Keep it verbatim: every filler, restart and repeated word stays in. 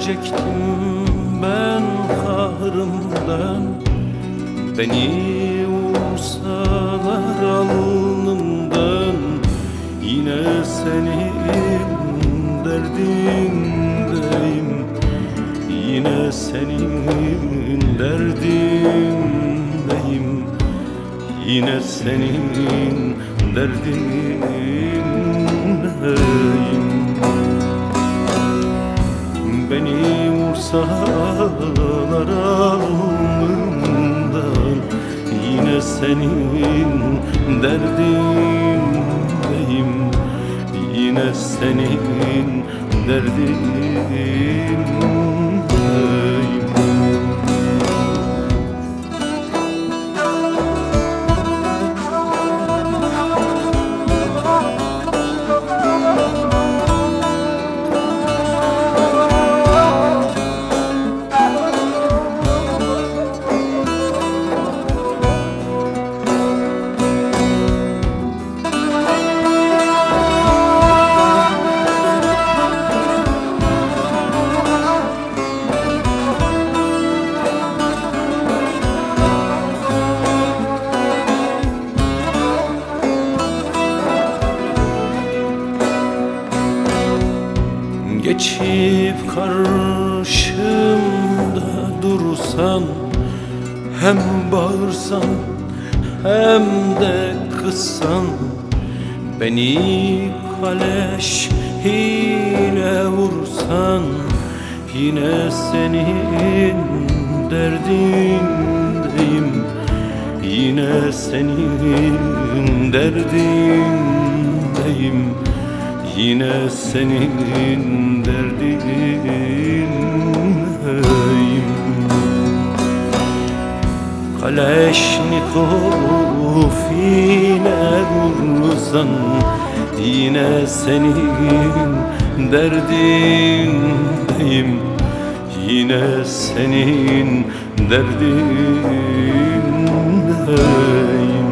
ölecektim ben kahrımdan. Beni vursalar alnımdan, yine senin derdindeyim, yine senin derdindeyim, yine senin derdindeyim. Beni vursalar alnımdan, yine senin derdindeyim, yine senin derdindeyim. Geçip karşımda dursan, hem bağırsan hem de kızsan, beni kaleş ile vursan, yine senin derdindeyim, yine senin derdindeyim, yine senin derdindeyim. Kaleşnikov ile vursan, yine senin derdindeyim, yine senin derdindeyim.